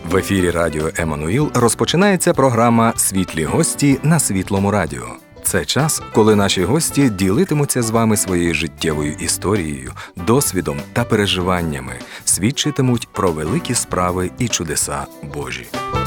В ефірі радіо «Еммануїл» розпочинається програма «Світлі гості» на Світлому радіо. Це час, коли наші гості ділитимуться з вами своєю життєвою історією, досвідом та переживаннями, свідчитимуть про великі справи і чудеса Божі.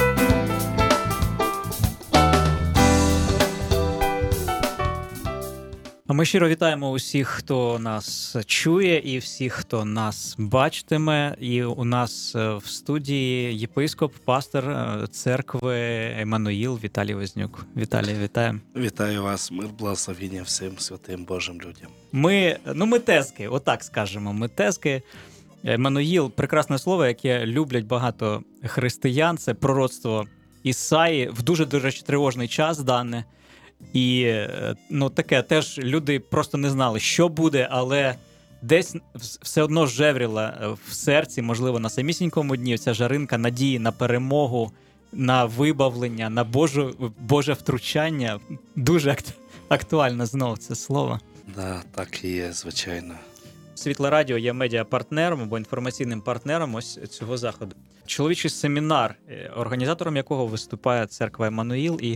Ми щиро вітаємо усіх, хто нас чує, і всіх, хто нас бачитиме. І у нас в студії єпископ, пастор церкви «Еммануїл» Віталій Вознюк. Віталій, вітаємо. Вітаю вас, мир, благословіння всім святим Божим людям. Ми тезки, отак скажемо, ми тезки. «Еммануїл» – прекрасне слово, яке люблять багато християн. Це пророцтво Ісаї в дуже тривожний час дане. І таке теж люди просто не знали, що буде, але десь все одно жевріла в серці, можливо, на самісінькому дні ця жаринка надії на перемогу, на вибавлення, на Боже втручання. Дуже актуально знову це слово. Да, так і є, звичайно. Світле радіо є медіапартнером або інформаційним партнером ось цього заходу. Чоловічий семінар, організатором якого виступає церква «Еммануїл», і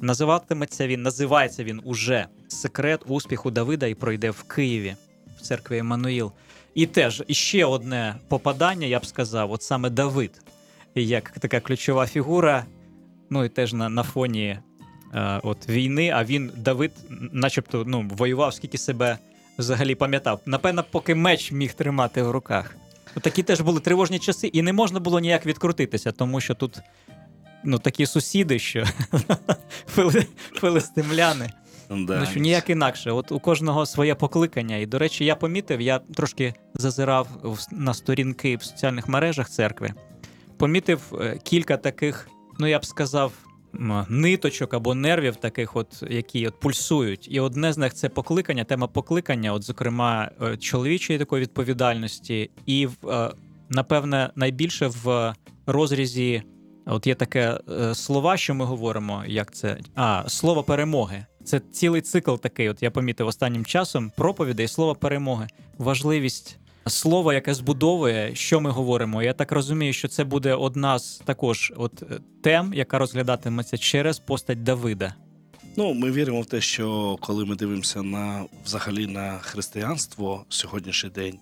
називається він уже «Секрет успіху Давида» і пройде в Києві, в церкві «Еммануїл». І теж іще одне попадання, я б сказав, от саме Давид, як така ключова фігура, і теж на фоні війни, а Давид начебто воював, скільки себе взагалі пам'ятав. Напевно, поки меч міг тримати в руках. Такі теж були тривожні часи, і не можна було ніяк відкрутитися, тому що тут такі сусіди, що филистимляни, що ніяк інакше. От у кожного своє покликання. І, до речі, я помітив, я трошки зазирав на сторінки в соціальних мережах церкви, помітив кілька таких, я б сказав, ниточок або нервів таких, які пульсують. І одне з них – це покликання, тема покликання, зокрема, чоловічої такої відповідальності. І, напевне, найбільше в розрізі, є таке слова, що ми говоримо, як це? Слово перемоги. Це цілий цикл такий, я помітив останнім часом, проповідей, слово перемоги. Важливість слово, яке збудовує, що ми говоримо. Я так розумію, що це буде одна з також тем, яка розглядатиметься через постать Давида. Ми віримо в те, що коли ми дивимося взагалі на християнство сьогоднішній день,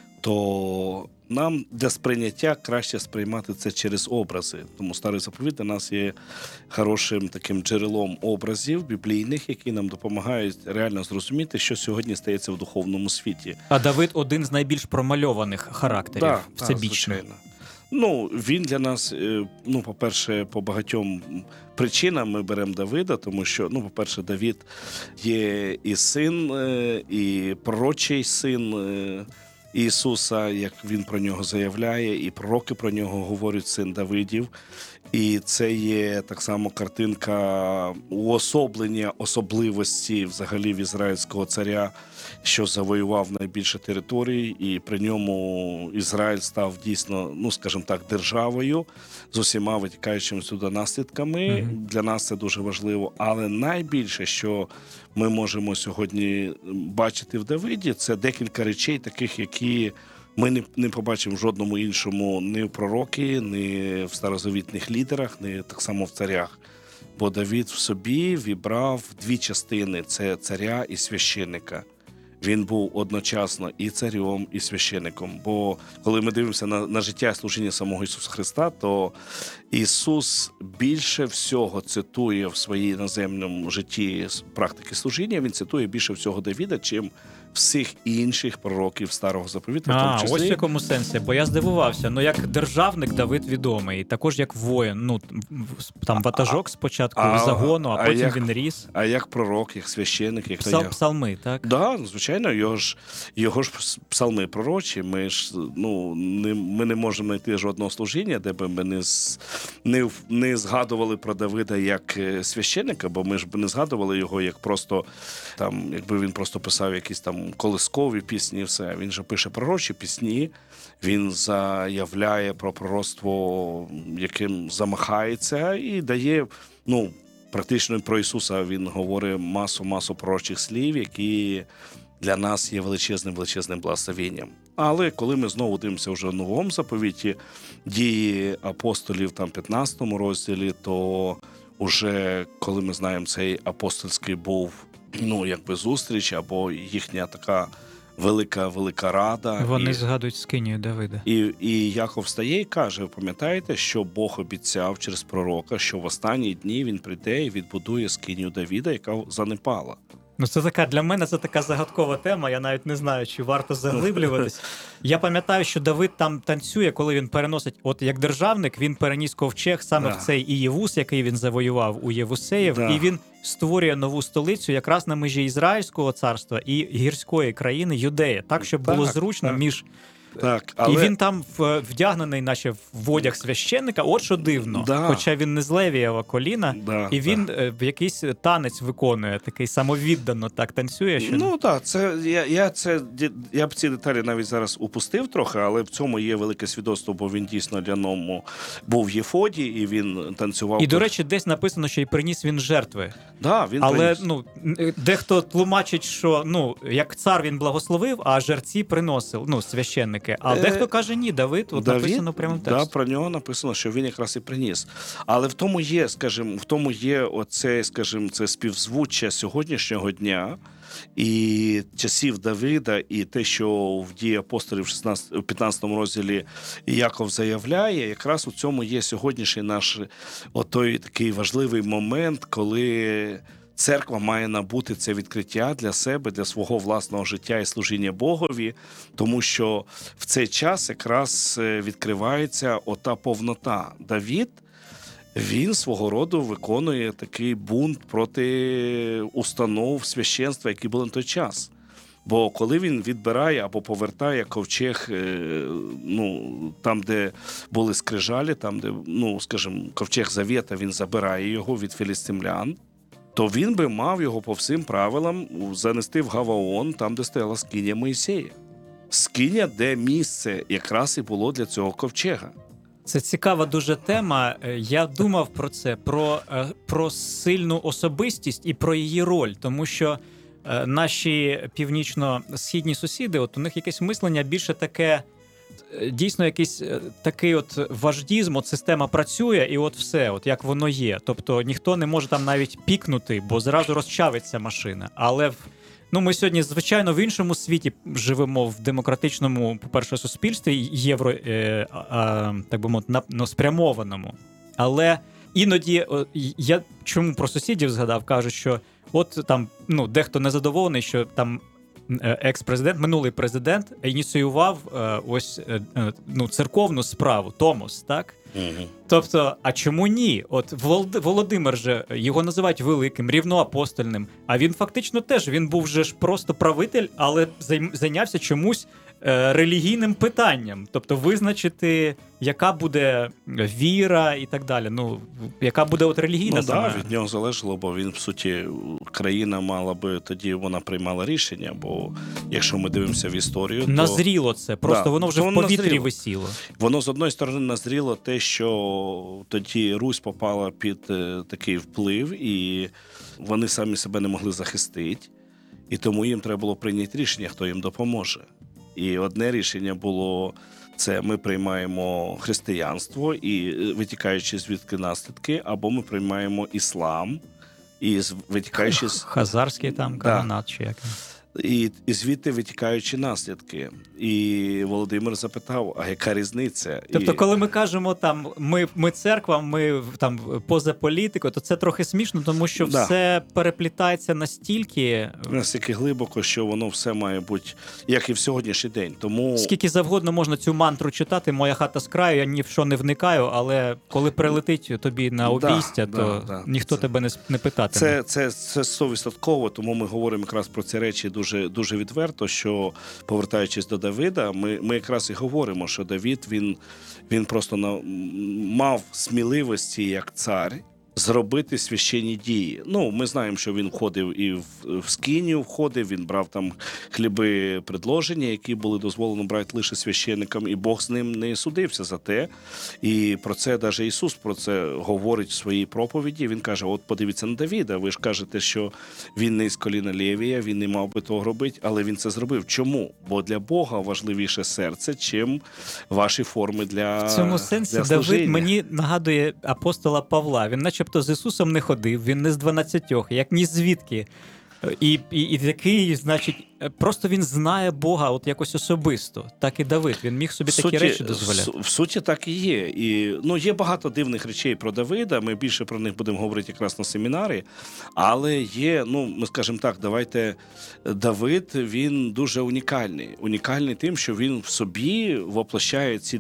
то нам для сприйняття краще сприймати це через образи. Тому Старий Заповіт для нас є хорошим таким джерелом образів біблійних, які нам допомагають реально зрозуміти, що сьогодні стається в духовному світі. А Давид – один з найбільш промальованих характерів, всебічно. Звичайно. Він для нас, по-перше, по багатьом причинам ми беремо Давида, тому що, по-перше, Давид є і син, і пророчий син Ісуса, як він про нього заявляє, і пророки про нього говорять, син Давидів. І це є так само картинка уособлення особливості взагалі в ізраїльського царя, що завоював найбільше територій, і при ньому Ізраїль став дійсно, скажімо так, державою з усіма витікаючими сюди наслідками. Для нас це дуже важливо. Але найбільше, що ми можемо сьогодні бачити в Давиді, це декілька речей таких, які ми не побачимо в жодному іншому ні в пророки, ні в старозавітних лідерах, ні так само в царях. Бо Давид в собі вібрав дві частини – це царя і священника. Він був одночасно і царем, і священником. Бо коли ми дивимося на життя і служіння самого Ісуса Христа, то Ісус більше всього цитує в своїй наземному житті практики служіння, Він цитує більше всього Давида, чим всіх інших пророків Старого Заповіту. Ось в якому сенсі, бо я здивувався. Як державник Давид відомий, також як воїн, там ватажок спочатку загону, а потім він ріс. А як пророк, як священник, як псалми, так? Да, звичайно, його ж псалми пророчі. Ми не можемо знайти жодного служіння, де б ми не згадували про Давида як священника, бо ми ж не згадували його як просто там, якби він просто писав якісь там колискові пісні і все. Він же пише пророчі пісні, він заявляє про пророцтво, яким замахається, і дає, практично про Ісуса він говорить масу пророчих слів, які для нас є величезним благословенням. Але коли ми знову дивимося вже в Новому заповіті, дії апостолів, там 15 розділі, то уже коли ми знаємо, цей апостольський був, якби зустріч, або їхня така велика рада. Вони згадують скинію Давида. І Яков встає і каже, ви пам'ятаєте, що Бог обіцяв через пророка, що в останні дні він прийде і відбудує скинію Давида, яка занепала. Це така, для мене це така загадкова тема, я навіть не знаю, чи варто заглиблюватись. Я пам'ятаю, що Давид там танцює, коли він переносить, от як державник, він переніс ковчег саме в цей Ієвус, який він завоював у Євусеїв, і він створює нову столицю якраз на межі Ізраїльського царства і гірської країни Юдеї, так, щоб було зручно між... І він там вдягнений, наче в одяг священника, от що дивно. Хоча він не з Левієва коліна, і він в якийсь танець виконує, такий самовіддано так танцює. Що... Я б ці деталі навіть зараз упустив трохи, але в цьому є велике свідоцтво, бо він дійсно для ньому був в єфоді, і він танцював. І, до речі, десь написано, що і приніс він жертви. Він але приніс. Дехто тлумачить, що як цар він благословив, а жерці приносив, священник. А дехто каже, ні, Давид, написано прямо в тексті. Про нього написано, що він якраз і приніс. Але в тому є, оце, це співзвуччя сьогоднішнього дня і часів Давида, і те, що в дії апостолів в 15 розділі Яков заявляє, якраз у цьому є сьогоднішній наш той такий важливий момент, коли церква має набути це відкриття для себе, для свого власного життя і служіння Богові, тому що в цей час якраз відкривається ота повнота. Давид, він свого роду виконує такий бунт проти установ священства, які були на той час. Бо коли він відбирає або повертає ковчег, там, де були скрижалі, там, де, ковчег Завета, він забирає його від філістимлян, то він би мав його по всім правилам занести в Гаваон, там, де стояла скиня Моїсея. Скиня, де місце якраз і було для цього ковчега. Це цікава дуже тема. Я думав про це, про сильну особистість і про її роль, тому що наші північно-східні сусіди, у них якесь мислення більше таке, дійсно якийсь такий вождізм, система працює і все, як воно є. Тобто ніхто не може там навіть пікнути, бо зразу розчавиться машина. Але ми сьогодні, звичайно, в іншому світі живемо, в демократичному, по-перше, суспільстві, так би мовити, спрямованому. Але іноді, я чому про сусідів згадав, кажуть, що там, дехто незадоволений, що там екс-президент, минулий президент ініціював церковну справу, Томос, так? Угу. Тобто, а чому ні? Володимир же, його називають великим, рівноапостольним, а він фактично теж, він був же ж просто правитель, але зайнявся чомусь релігійним питанням. Тобто визначити, яка буде віра і так далі. Яка буде релігійна саме. Від нього залежало, бо він, в суті, країна мала би, тоді вона приймала рішення, бо якщо ми дивимося в історію, то... Назріло це, просто воно вже в повітрі висіло. Воно, з одної сторони, назріло те, що тоді Русь попала під такий вплив, і вони самі себе не могли захистити, і тому їм треба було прийняти рішення, хто їм допоможе. І одне рішення було, це ми приймаємо християнство, і витікаючи звідки наслідки, або ми приймаємо іслам, і витікаючи з... Хазарський там, канонат чи як. І звідти витікаючи наслідки. І Володимир запитав, а яка різниця? Тобто, коли ми кажемо, там, ми церква, ми там поза політикою, то це трохи смішно, тому що все переплітається настільки глибоко, що воно все має бути, як і в сьогоднішній день. Тому... Скільки завгодно можна цю мантру читати, моя хата з краю, я ні в що не вникаю, але коли прилетить тобі на обійстя, то ніхто тебе не питатиме. Це 100%, тому ми говоримо якраз про ці речі дуже, дуже відверто, що, повертаючись до Давида, ми якраз і говоримо, що Давид, він просто мав сміливості як цар, зробити священні дії. Ну, ми знаємо, що він входив і в скинію входив, він брав там хліби предложення, які були дозволено брати лише священникам, і Бог з ним не судився за те. І про це навіть Ісус про це говорить в своїй проповіді. Він каже, от подивіться на Давіда, ви ж кажете, що він не із коліна Левія, він не мав би того робити, але він це зробив. Чому? Бо для Бога важливіше серце, чим ваші форми для В цьому сенсі для Давид служіння. мені нагадує апостола Павла. Він начебто з Ісусом не ходив, він не з 12, як ні звідки. І такий, значить, просто він знає Бога от якось особисто. Так і Давид, він міг собі такі речі дозволяти. В суті, так і є. І, ну, є багато дивних речей про Давида, ми більше про них будемо говорити якраз на семінарі, але є, ну, ми скажемо так, давайте, Давид, він дуже унікальний. Унікальний тим, що він в собі воплощає ці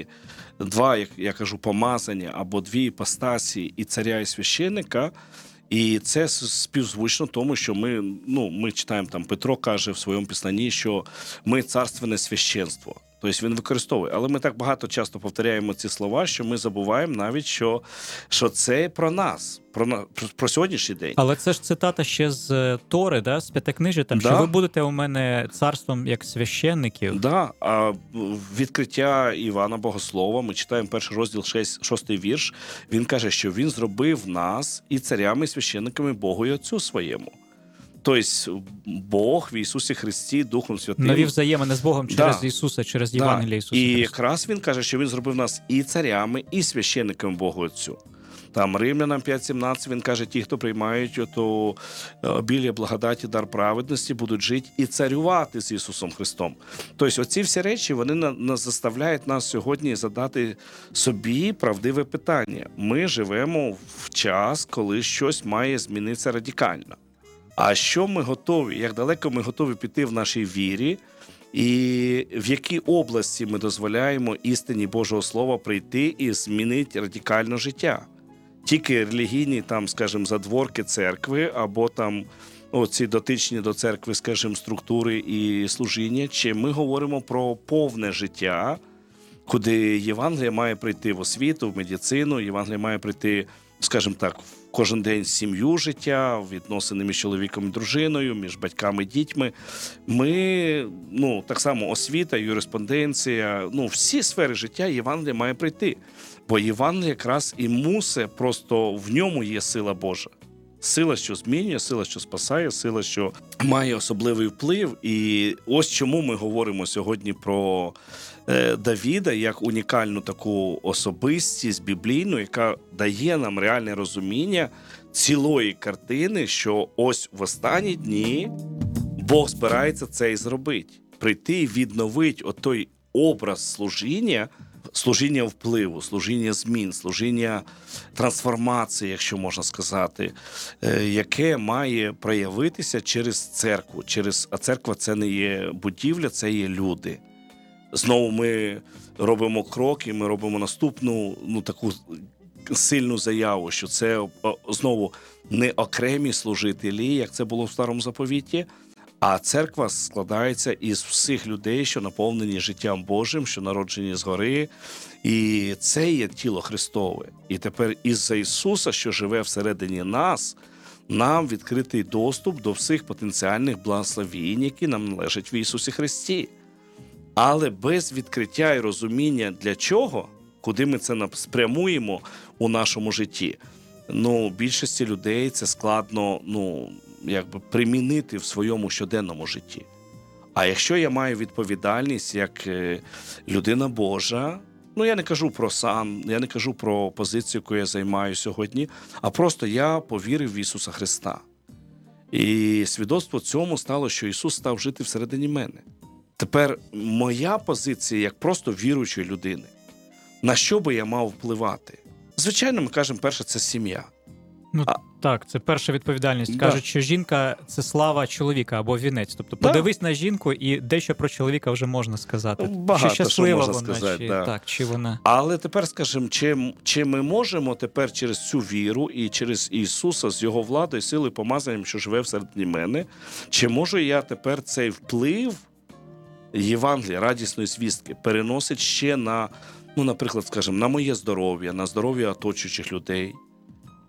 два, як я кажу, помазання, або дві іпостасі і царя, і священника. І це співзвучно тому, що ми читаємо, там Петро каже в своєму післанні, що ми царственне священство. Тобто він використовує. Але ми так багато часто повторяємо ці слова, що ми забуваємо навіть, що це про нас, про сьогоднішній день. Але це ж цитата ще з Тори, да? З П'ятикнижжя, там, що ви будете у мене царством як священників. Да. А відкриття Івана Богослова, ми читаємо перший розділ, 6 вірш, він каже, що він зробив нас і царями, і священниками Богу і Отцю своєму. Тобто Бог в Ісусі Христі Духом Святим нові взаємини з Богом через Ісуса, через Євангелія Ісуса І Христа. якраз він каже, що він зробив нас і царями, і священниками Богу Отцю. Там Римлянам 5:17 він каже, ті, хто приймають ото обілля благодаті, дар праведності, будуть жити і царювати з Ісусом Христом. Тобто оці всі речі, вони нас заставляють нас сьогодні задати собі правдиве питання. Ми живемо в час, коли щось має змінитися радикально. А що ми готові, як далеко ми готові піти в нашій вірі, і в якій області ми дозволяємо істині Божого Слова прийти і змінити радикально життя? Тільки релігійні, там, скажімо, задворки церкви, або там оці дотичні до церкви, скажімо, структури і служіння, чи ми говоримо про повне життя, куди Євангелія має прийти в освіту, в медицину, Євангелія має прийти, скажімо так, кожен день сім'ю життя, відносини між чоловіком і дружиною, між батьками і дітьми. Ми, так само освіта, юриспонденція, всі сфери життя Євангелія має прийти. Бо Євангелія якраз і мусить, просто в ньому є сила Божа. Сила, що змінює, сила, що спасає, сила, що має особливий вплив. І ось чому ми говоримо сьогодні про Давіда як унікальну таку особистість біблійну, яка дає нам реальне розуміння цілої картини, що ось в останні дні Бог збирається це і зробити. Прийти і відновити отой образ служіння впливу, служіння змін, служіння трансформації, якщо можна сказати, яке має проявитися через церкву. А церква – це не є будівля, це є люди. Знову ми робимо крок, і ми робимо наступну таку сильну заяву, що це знову не окремі служителі, як це було в Старому Заповіті, а церква складається із всіх людей, що наповнені життям Божим, що народжені згори. І це є тіло Христове. І тепер із-за Ісуса, що живе всередині нас, нам відкритий доступ до всіх потенціальних благословінь, які нам належать в Ісусі Христі. Але без відкриття і розуміння для чого, куди ми це спрямуємо у нашому житті, більшості людей це складно, примінити в своєму щоденному житті. А якщо я маю відповідальність як людина Божа, я не кажу про сан, я не кажу про позицію, яку я займаю сьогодні, а просто я повірив в Ісуса Христа. І свідоцтво цьому стало, що Ісус став жити всередині мене. Тепер моя позиція як просто віруючої людини. На що би я мав впливати? Звичайно, ми кажемо, перше, це сім'я. Так, це перша відповідальність. Кажуть, що жінка – це слава чоловіка або вінець. Тобто подивись на жінку і дещо про чоловіка вже можна сказати. Багато чи щаслива що можна вона, сказати, чи вона. Але тепер, скажімо, чи ми можемо тепер через цю віру і через Ісуса з Його владою, силою, помазанням, що живе всередині мене, чи можу я тепер цей вплив Євангелія, радісної звістки, переносить ще на, наприклад, скажімо, на моє здоров'я, на здоров'я оточуючих людей,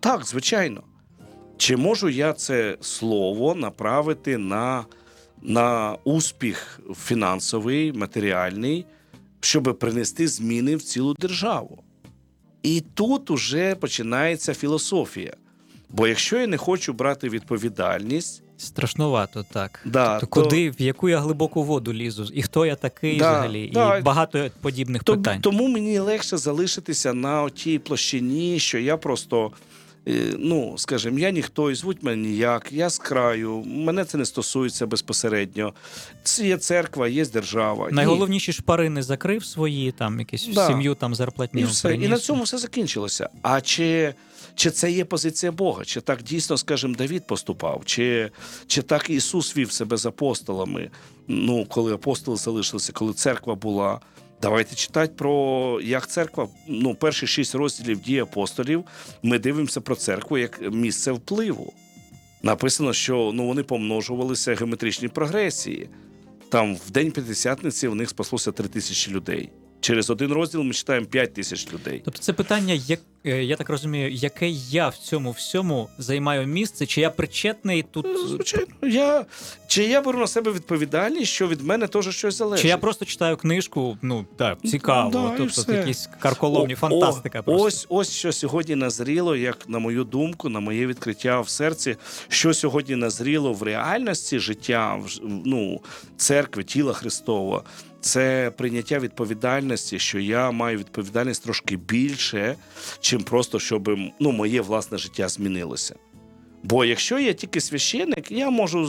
Так, звичайно. Чи можу я це слово направити на успіх фінансовий, матеріальний, щоб принести зміни в цілу державу? І тут уже починається філософія. Бо якщо я не хочу брати відповідальність... Страшнувато, так. Да, куди, в яку я глибоку воду лізу? І хто я такий взагалі? І багато подібних питань. Тому мені легше залишитися на тій площині, що я просто... скажімо, я ніхто, і звуть мене ніяк, я з краю, мене це не стосується безпосередньо. Це є церква, є держава. Найголовніші шпарини закрив свої, там якісь сім'ю, там зарплатню і все. приніс. І на цьому все закінчилося. А чи це є позиція Бога? Чи так дійсно, скажімо, Давид поступав? Чи так Ісус вів себе з апостолами? Коли апостоли залишилися, коли церква була... Давайте читати про, як церква, перші 6 розділів дій апостолів, ми дивимося про церкву як місце впливу. Написано, що вони помножувалися геометричній прогресії. Там в День П'ятдесятниці в них спаслося 3000 людей. Через один розділ ми читаємо 5000 людей. Тобто це питання, я так розумію, яке я в цьому всьому займаю місце, чи я причетний тут? Звичайно, чи я беру на себе відповідальність, що від мене теж щось залежить. Чи я просто читаю книжку, цікаво, тобто якісь карколомні, фантастика просто. Ось що сьогодні назріло, як на мою думку, на моє відкриття в серці, що сьогодні назріло в реальності життя, церкви, тіла Христового. Це прийняття відповідальності, що я маю відповідальність трошки більше, чим просто, щоб моє власне життя змінилося. Бо якщо я тільки священник, я можу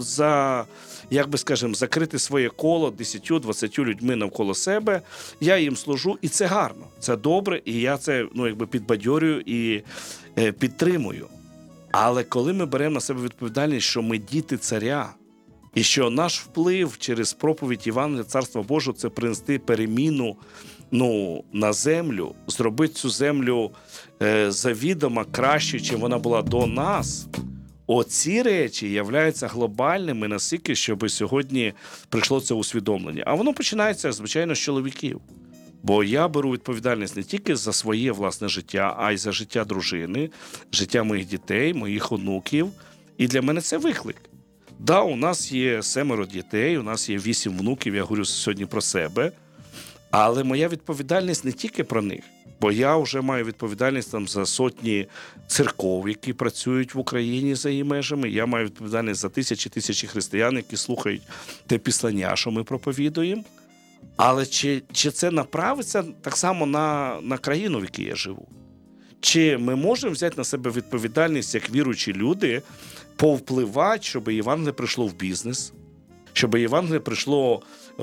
закрити своє коло 10-20 людьми навколо себе, я їм служу, і це гарно, це добре, і я це підбадьорюю і підтримую. Але коли ми беремо на себе відповідальність, що ми діти царя, і що наш вплив через проповідь Євангелія Царства Божого – це принести переміну на землю, зробити цю землю завідомо краще, чим вона була до нас. Оці речі являються глобальними настільки, щоб сьогодні прийшло це усвідомлення. А воно починається, звичайно, з чоловіків. Бо я беру відповідальність не тільки за своє власне життя, а й за життя дружини, життя моїх дітей, моїх онуків. І для мене це виклик. У нас є 7 дітей, у нас є 8 внуків, я говорю сьогодні про себе. Але моя відповідальність не тільки про них. Бо я вже маю відповідальність за сотні церков, які працюють в Україні за її межами. Я маю відповідальність за тисячі християн, які слухають те післання, що ми проповідуємо. Але чи це направиться так само на країну, в якій я живу? Чи ми можемо взяти на себе відповідальність, як віруючі люди, повпливати, щоб Євангеліє прийшло в бізнес, щоб Євангеліє прийшло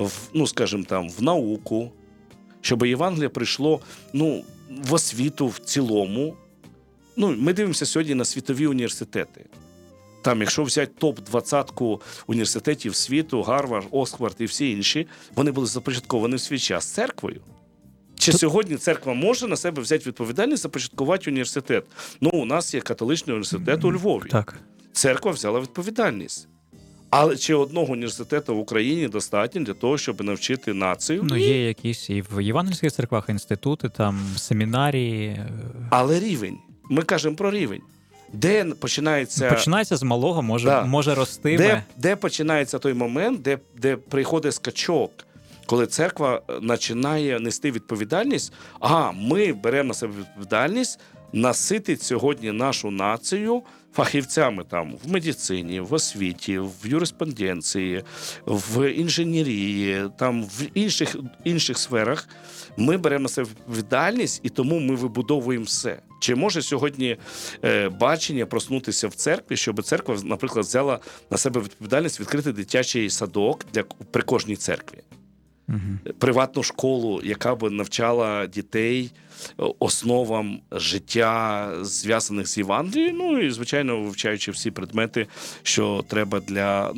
в науку, щоб Євангеліє прийшло в освіту в цілому. Ми дивимося сьогодні на світові університети. Там, якщо взяти топ-20 університетів світу, Гарвард, Оксфорд і всі інші, вони були започатковані в свій час церквою. Чи сьогодні церква може на себе взяти відповідальність започаткувати університет? У нас є католичний університет у Львові. Так. Церква взяла відповідальність. Але чи одного університету в Україні достатньо для того, щоб навчити націю? Є якісь і в євангельських церквах інститути, там семінарії. Але рівень. Ми кажемо про рівень. Де починається... Починається з малого, може рости. Де починається той момент, де приходить скачок, коли церква починає нести відповідальність, ми беремо на себе відповідальність наситити сьогодні нашу націю фахівцями в медицині, в освіті, в юриспруденції, в інженерії, в інших сферах. Ми беремо на себе відповідальність, і тому ми вибудовуємо все. Чи може сьогодні бачення проснутися в церкві, щоб церква, наприклад, взяла на себе відповідальність відкрити дитячий садок при кожній церкві? Приватну школу, яка б навчала дітей основам життя, зв'язаних з Євангелією, і, звичайно, вивчаючи всі предмети, що треба для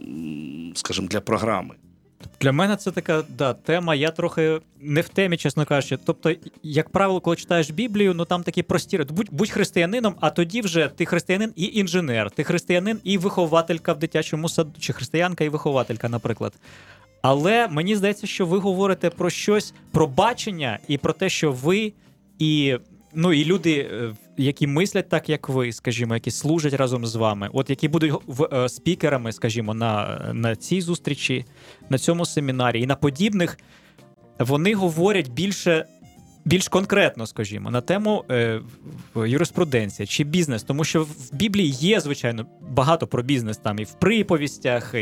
програми. Для мене це така тема, я трохи не в темі, чесно кажучи. Тобто, як правило, коли читаєш Біблію, там такі прості, будь християнином, а тоді вже ти християнин і інженер, ти християнин і вихователька в дитячому саду, чи християнка і вихователька, наприклад. Але мені здається, що ви говорите про щось, про бачення і про те, що ви і Ну і люди, які мислять так, як ви, скажімо, які служать разом з вами, от які будуть спікерами, скажімо, на цій зустрічі, на цьому семінарі і на подібних, вони говорять більш конкретно, скажімо, на тему юриспруденція чи бізнес, тому що в Біблії є, звичайно, багато про бізнес там і в приповістях,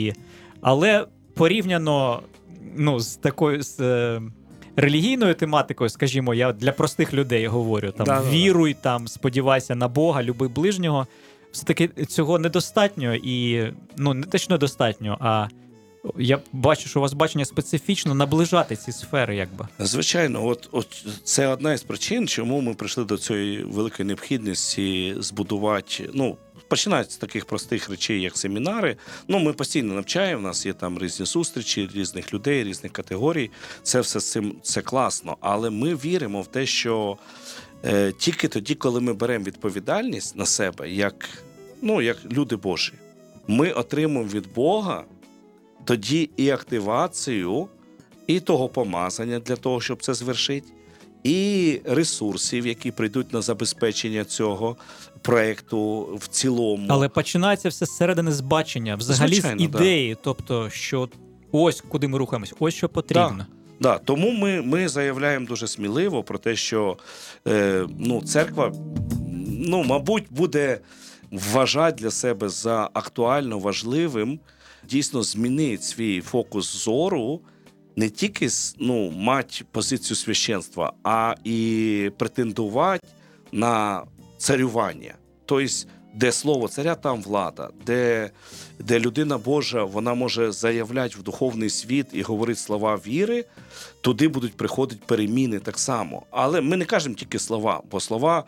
але порівняно з такою релігійною тематикою, скажімо, я для простих людей говорю, там віруй, там сподівайся на Бога, люби ближнього, все-таки цього недостатньо і, не те, що недостатньо, а я бачу, що у вас бачення специфічно наближати ці сфери, якби. Звичайно, от це одна із причин, чому ми прийшли до цієї великої необхідності збудувати, починають з таких простих речей, як семінари. Ми постійно навчаємо, у нас є там різні зустрічі, різних людей, різних категорій. Це все це класно. Але ми віримо в те, що тільки тоді, коли ми беремо відповідальність на себе, як люди Божі, ми отримуємо від Бога тоді і активацію, і того помазання для того, щоб це звершити, і ресурсів, які прийдуть на забезпечення цього проєкту в цілому. Але починається все зсередини з бачення, взагалі звичайно, з ідеї, да. Тобто, що ось куди ми рухаємось, ось що потрібно. Да. Тому ми заявляємо дуже сміливо про те, що церква, мабуть, буде вважати для себе за актуально важливим дійсно змінити свій фокус зору, не тільки мати позицію священства, а і претендувати на царювання. Тобто, де слово царя, там влада, де людина Божа, вона може заявляти в духовний світ і говорити слова віри, туди будуть приходити переміни так само. Але ми не кажемо тільки слова, бо слова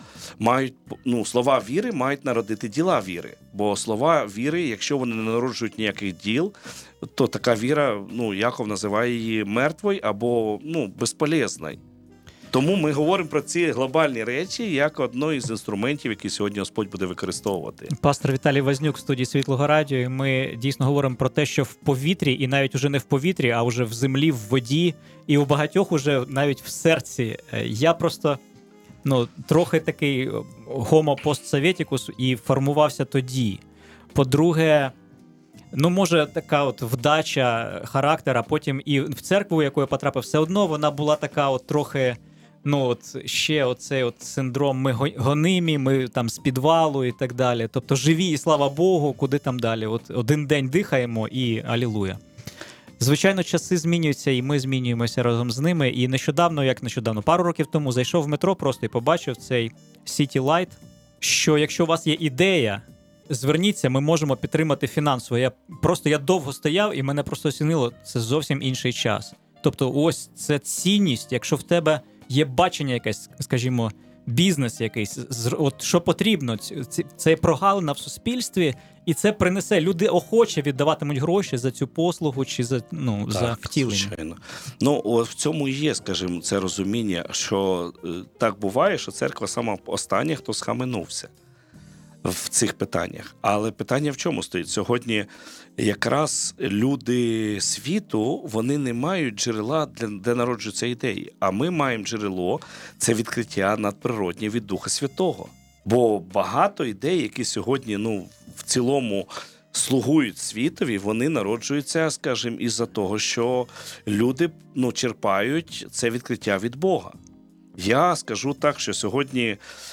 віри мають народити діла віри. Бо слова віри, якщо вони не народжують ніяких діл, то така віра, Яков називає її мертвою або безполезною. Тому ми говоримо про ці глобальні речі як одну із інструментів, які сьогодні Господь буде використовувати. Пастор Віталій Вознюк в студії Світлого Радіо. І ми дійсно говоримо про те, що в повітрі, і навіть уже не в повітрі, а вже в землі, в воді, і у багатьох уже навіть в серці. Я просто трохи такий homo post-советicus і формувався тоді. По-друге, може така от вдача характера, потім і в церкву, в яку я потрапив, все одно вона була така от трохи, ще оцей синдром ми гонимі, ми там з підвалу і так далі. Тобто живі і слава Богу, куди там далі. От один день дихаємо і алілуя. Звичайно, часи змінюються, і ми змінюємося разом з ними. І нещодавно, пару років тому зайшов в метро просто і побачив цей City Light, що якщо у вас є ідея, зверніться, ми можемо підтримати фінансово. Я довго стояв, і мене просто осінило, це зовсім інший час. Тобто ось це цінність, якщо в тебе є бачення якесь, скажімо, бізнес якийсь, от що потрібно, це прогалина в суспільстві, і це принесе, люди охоче віддаватимуть гроші за цю послугу чи за втілення. Звичайно. В цьому і є, скажімо, це розуміння, що так буває, що церква сама остання, хто схаменувся в цих питаннях. Але питання в чому стоїть? Сьогодні якраз люди світу, вони не мають джерела, де народжуються ідеї. А ми маємо джерело, це відкриття надприроднє від Духа Святого. Бо багато ідей, які сьогодні, в цілому слугують світові, вони народжуються, скажімо, із-за того, що люди, черпають це відкриття від Бога. Я скажу так, що сьогодні,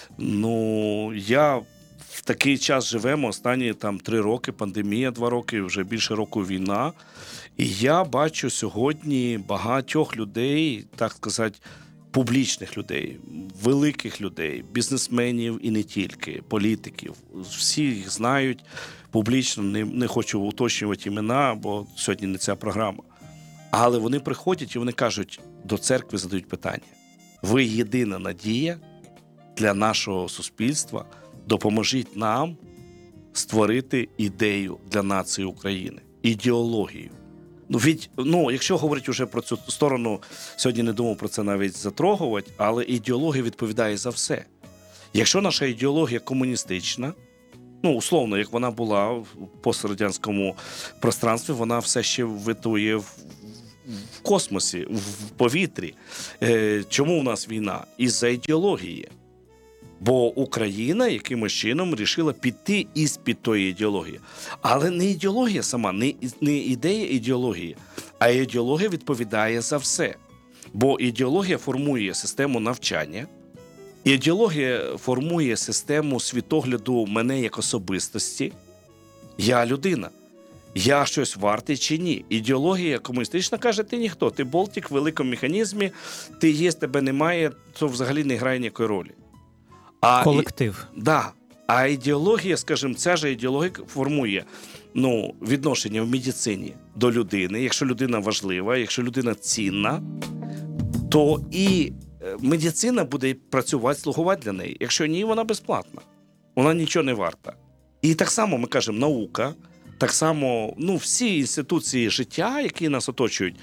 в такий час живемо, останні 3 роки, пандемія 2 роки, вже більше року війна. І я бачу сьогодні багатьох людей, так сказати, публічних людей, великих людей, бізнесменів і не тільки, політиків. Всі їх знають публічно, не хочу уточнювати імена, бо сьогодні не ця програма. Але вони приходять і вони кажуть, до церкви задають питання. Ви єдина надія для нашого суспільства, допоможіть нам створити ідею для нації України, ідеологію. Якщо говорити вже про цю сторону, сьогодні не думав про це навіть затрогувати, але ідеологія відповідає за все. Якщо наша ідеологія комуністична, условно, як вона була в пострадянському пространстві, вона все ще витує в космосі, в повітрі. Чому у нас війна? Із-за ідеології. Бо Україна якимось чином вирішила піти із-під тої ідеології. Але не ідеологія сама, не ідея ідеології, а ідеологія відповідає за все. Бо ідеологія формує систему навчання, ідеологія формує систему світогляду мене як особистості. Я людина. Я щось вартий чи ні? Ідеологія комуністична каже, ти ніхто, ти болтик в великому механізмі, ти є, тебе немає, то взагалі не грає ніякої ролі. Колектив. Да. А ідеологія, скажімо, ця ж ідеологія формує відношення в медицині до людини. Якщо людина важлива, якщо людина цінна, то і медицина буде працювати, слугувати для неї. Якщо ні, вона безплатна. Вона нічого не варта. І так само ми кажемо наука, так само всі інституції життя, які нас оточують,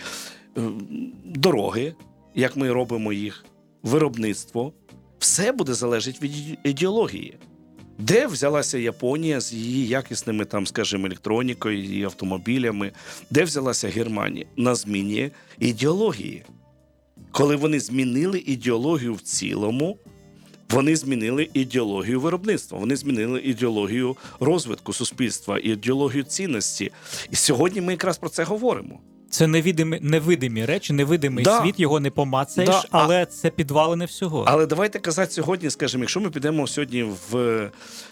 дороги, як ми робимо їх, виробництво, все буде залежати від ідеології. Де взялася Японія з її якісними, електронікою, її автомобілями? Де взялася Германія? На зміні ідеології. Коли вони змінили ідеологію в цілому, вони змінили ідеологію виробництва, вони змінили ідеологію розвитку суспільства, ідеологію цінності. І сьогодні ми якраз про це говоримо. Це невидимі речі, невидимий світ, його не помацаєш, але це підвалини всього. Але давайте казати сьогодні, якщо ми підемо сьогодні в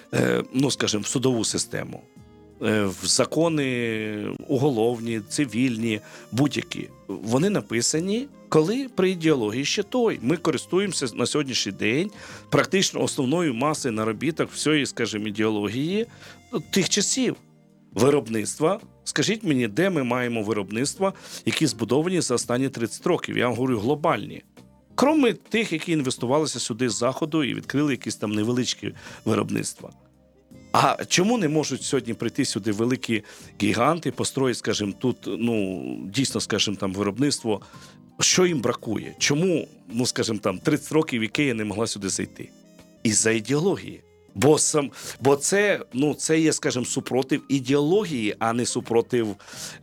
судову систему, в закони уголовні, цивільні, будь-які, вони написані, коли при ідеології ще той. Ми користуємося на сьогоднішній день практично основною масою наробіток всієї, ідеології тих часів. Виробництва. Скажіть мені, де ми маємо виробництва, які збудовані за останні 30 років? Я вам говорю глобальні. Крім тих, які інвестувалися сюди з Заходу і відкрили якісь там невеличкі виробництва. А чому не можуть сьогодні прийти сюди великі гіганти, построїти, тут, дійсно, виробництво? Що їм бракує? Чому, 30 років Ікея не могла сюди зайти? Із-за ідеології. Бо це є, супротив ідеології, а не супротив,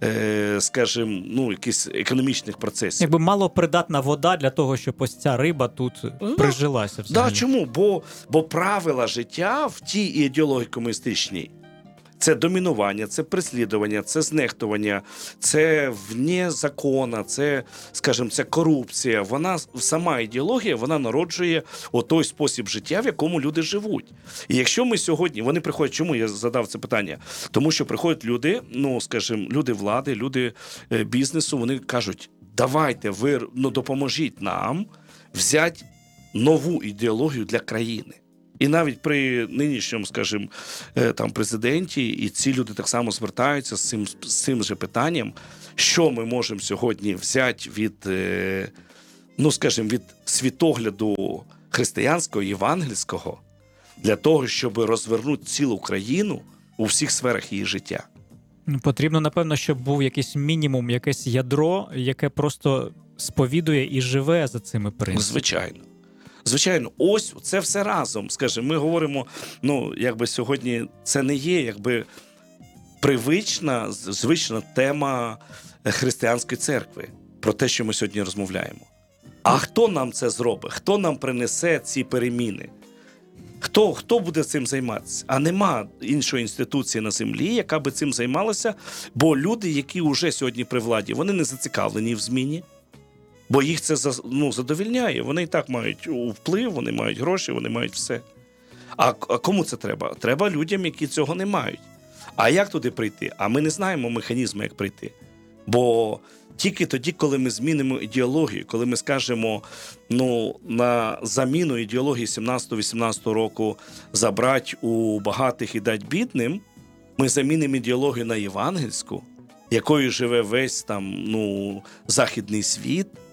якихось економічних процесів. Якби малопридатна вода для того, щоб ось ця риба тут прижилася. Да, чому? Бо правила життя в тій ідеології комуністичній – це домінування, це переслідування, це знехтування, це вне закона, це, це корупція. Сама ідеологія, вона народжує той спосіб життя, в якому люди живуть. І якщо ми сьогодні, вони приходять, чому я задав це питання? Тому що приходять люди, люди влади, люди бізнесу, вони кажуть, давайте ви допоможіть нам взяти нову ідеологію для країни. І навіть при нинішньому, президенті, і ці люди так само звертаються з цим же питанням, що ми можемо сьогодні взяти від, від світогляду християнського, євангельського, для того, щоб розвернути цілу країну у всіх сферах її життя. Потрібно, напевно, щоб був якийсь мінімум, якесь ядро, яке просто сповідує і живе за цими принципами. Звичайно, ось це все разом. Ми говоримо, сьогодні це не є, звична тема християнської церкви, про те, що ми сьогодні розмовляємо. А хто нам це зробить? Хто нам принесе ці переміни? Хто буде цим займатися? А нема іншої інституції на землі, яка би цим займалася, бо люди, які вже сьогодні при владі, вони не зацікавлені в зміні. Бо їх це задовільняє. Вони і так мають вплив, вони мають гроші, вони мають все. А кому це треба? Треба людям, які цього не мають. А як туди прийти? А ми не знаємо механізму, як прийти. Бо тільки тоді, коли ми змінимо ідеологію, коли ми скажемо, на заміну ідеології 17-18 року забрати у багатих і дати бідним, ми замінимо ідеологію на євангельську, якою живе весь західний світ,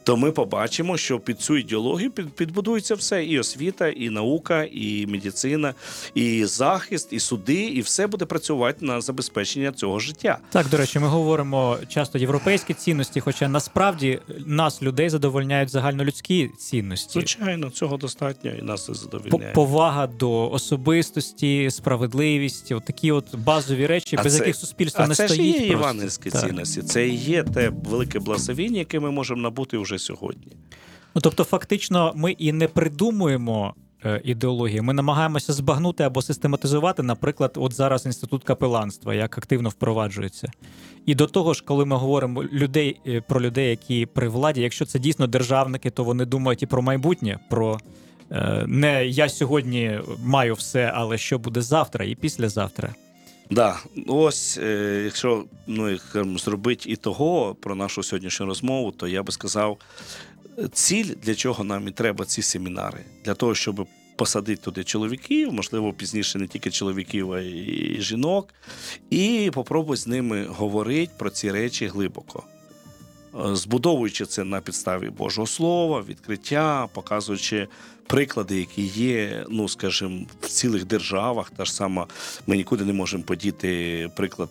то ми побачимо, що під цю ідеологію підбудується все. І освіта, і наука, і медицина, і захист, і суди, і все буде працювати на забезпечення цього життя. Так, до речі, ми говоримо часто європейські цінності, хоча насправді нас, людей, задовольняють загальнолюдські цінності. Звичайно, цього достатньо, і нас це задовольняє. Повага до особистості, справедливість, от такі от базові речі, без яких суспільство не стоїть. А це ж є просто. євангельські цінності. Це і є те велике благословіння, яке ми можемо набути вже сьогодні. Ну, тобто, фактично, ми і не придумуємо ідеологію, ми намагаємося збагнути або систематизувати, наприклад, от зараз інститут капеланства, як активно впроваджується. І до того ж, коли ми говоримо про людей, які при владі, якщо це дійсно державники, то вони думають і про майбутнє, про не я сьогодні маю все, але що буде завтра і післязавтра. Да, ось якщо зробити і того про нашу сьогоднішню розмову, то я би сказав, ціль, для чого нам і треба ці семінари, для того, щоб посадити туди чоловіків, можливо, пізніше не тільки чоловіків, а й жінок, і попробувати з ними говорити про ці речі глибоко. Збудовуючи це на підставі Божого Слова, відкриття, показуючи приклади, які є, скажімо, в цілих державах. Та ж сама, ми нікуди не можемо подіти приклад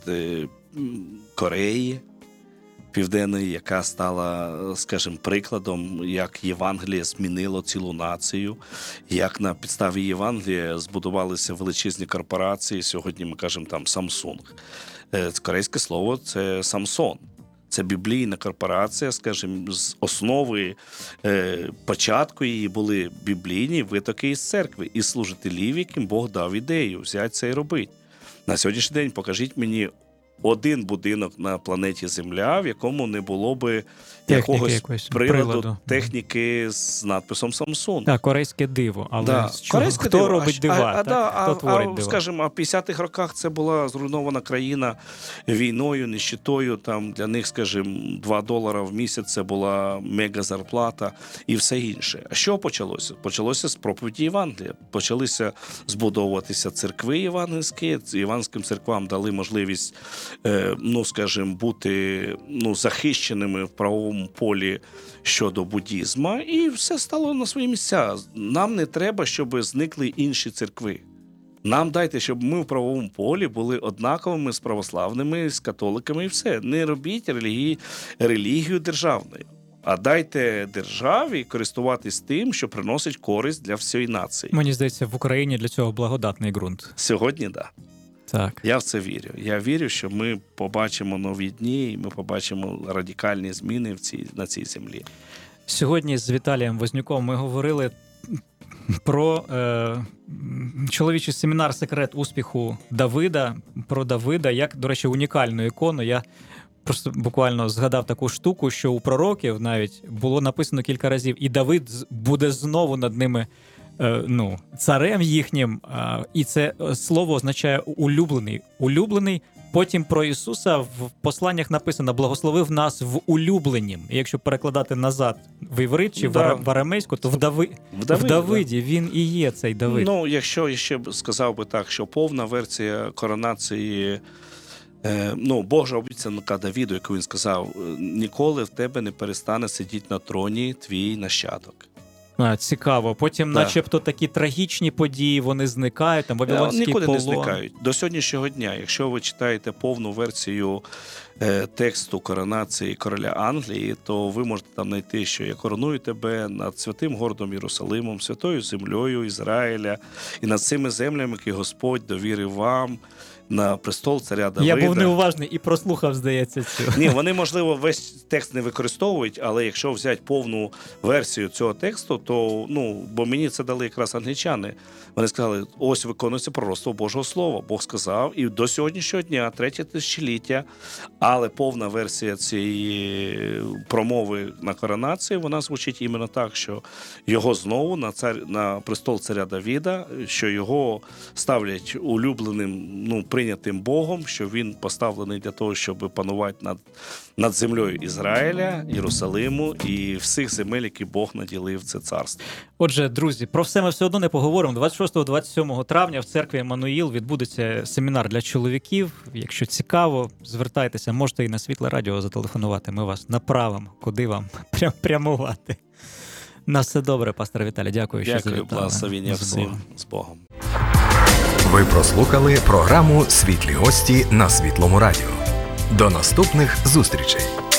Кореї Південної, яка стала, скажімо, прикладом, як Євангеліє змінило цілу націю, як на підставі Євангелія збудувалися величезні корпорації. Сьогодні ми кажемо там Samsung. Корейське слово – це Самсон. Це біблійна корпорація, скажімо, з основи початку її були біблійні витоки із церкви, і служителів, яким Бог дав ідею взяти це і робити. На сьогоднішній день покажіть мені один будинок на планеті Земля, в якому не було би якогось приладу техніки з надписом Samsung. Так, корейське диво. Але хто робить дива? Хто творить дива? Скажімо, в 50-х роках це була зруйнована країна війною, нищетою. Там для них, скажімо, $2 в місяць це була мега зарплата і все інше. А що почалося? Почалося з проповіді Євангелія. Почалися збудовуватися церкви євангельські. Євангельським церквам дали можливість скажімо, бути захищеними в правовому полі щодо буддізму, і все стало на свої місця. Нам не треба, щоб зникли інші церкви. Нам дайте, щоб ми в правовому полі були однаковими з православними, з католиками і все. Не робіть релігію державною, а дайте державі користуватись тим, що приносить користь для всієї нації. Мені здається, в Україні для цього благодатний ґрунт. Сьогодні, так. Так. Я в це вірю. Я вірю, що ми побачимо нові дні, і ми побачимо радикальні зміни на цій землі. Сьогодні з Віталієм Вознюком ми говорили про чоловічий семінар «Секрет успіху Давида», про Давида, як, до речі, унікальну ікону. Я просто буквально згадав таку штуку, що у пророків навіть було написано кілька разів, і Давид буде знову над ними царем їхнім, і це слово означає улюблений. Улюблений. Потім про Ісуса в посланнях написано «благословив нас в улюбленім». І якщо перекладати назад в іврит чи в арамейську, то в Давиді він і є цей Давид. Якщо я ще сказав би так, що повна версія коронації Божа обіцянка Давіду, яку він сказав, ніколи в тебе не перестане сидіти на троні твій нащадок. Цікаво. Потім начебто такі трагічні події, вони зникають, там Вавилонський полон. Нікуди не зникають. До сьогоднішнього дня, якщо ви читаєте повну версію тексту коронації короля Англії, то ви можете там знайти, що «Я короную тебе над святим городом Єрусалимом, святою землею Ізраїля і над цими землями, які Господь довірив вам, на престол царя Давида». Я був неуважний і прослухав, здається, цю. Ні, вони, можливо, весь текст не використовують, але якщо взяти повну версію цього тексту, то, бо мені це дали якраз англічани. Вони сказали, ось виконується пророцтво Божого Слова. Бог сказав, і до сьогоднішнього дня, 3-е тисячоліття, але повна версія цієї промови на коронації, вона звучить іменно так, що його знову на престол царя Давіда, що його ставлять улюбленим, прийнятим Богом, що він поставлений для того, щоб панувати над землею Ізраїля, Єрусалиму і всіх земель, які Бог наділив це царство. Отже, друзі, про все ми все одно не поговоримо. 26-27 травня в церкві Еммануїл відбудеться семінар для чоловіків. Якщо цікаво, звертайтеся, можете і на Світле Радіо зателефонувати. Ми вас направимо, куди вам прямувати. На все добре, пастор Віталій. Дякую, що завітали. Дякую, благословення всім. З Богом. Ви прослухали програму «Світлі гості» на Світлому Радіо. До наступних зустрічей!